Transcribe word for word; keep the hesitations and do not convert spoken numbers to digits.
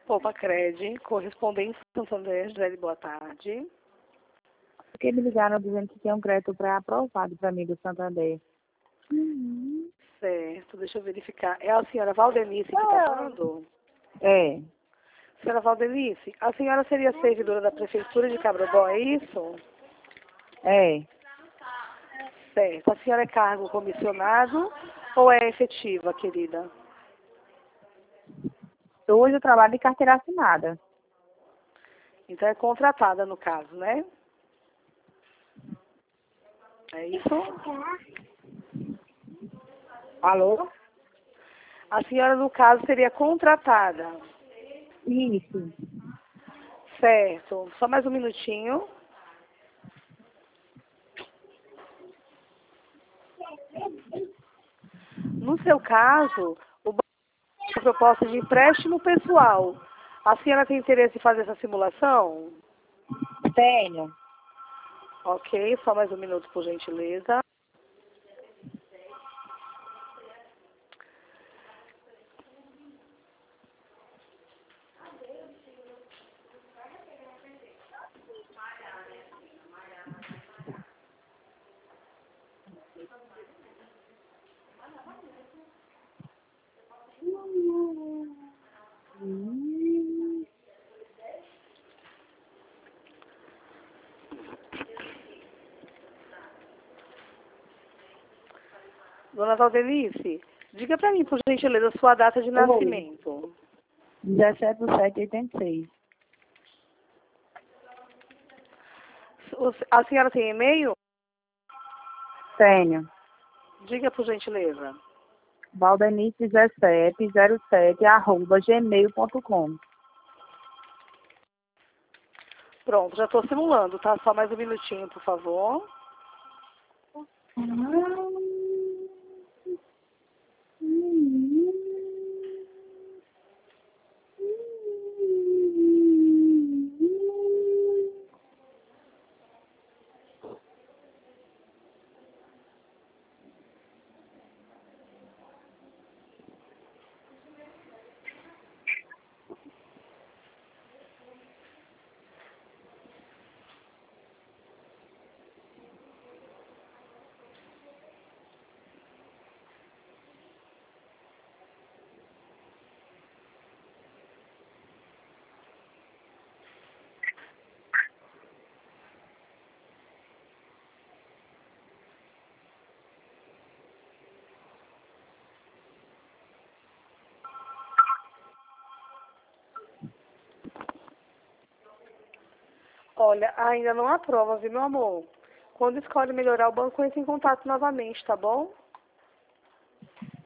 Opa, Cred, correspondente Santander, José, boa tarde. Porque me ligaram dizendo que tem um crédito pré-aprovado para mim do Santander. Uhum. Certo, deixa eu verificar. É a senhora Valdenice que está falando? É, Senhora Valdenice, a senhora seria servidora da Prefeitura de Cabrobó, é isso? é. Certo. A senhora é cargo comissionado ou é efetiva, querida? Hoje eu trabalho de carteira assinada. Então é contratada no caso, né? É isso? Alô? A senhora, no caso, seria contratada. Isso. Certo. Só mais um minutinho. No seu caso, o banco tem proposta de empréstimo pessoal. A senhora tem interesse em fazer essa simulação? Tenho. Ok, só mais um minuto, por gentileza. Dona Valdelice, diga para mim, por gentileza, sua data de nascimento. dezessete de sete de oitenta e seis. A senhora tem e-mail? Tenho. Diga, por gentileza. Valdenice dezessete zero sete arroba gmail ponto com. Pronto, já estou simulando, tá? Só mais um minutinho, por favor. Olha, ainda não aprova, viu, meu amor? Quando escolhe melhorar, o banco entra em contato novamente, tá bom?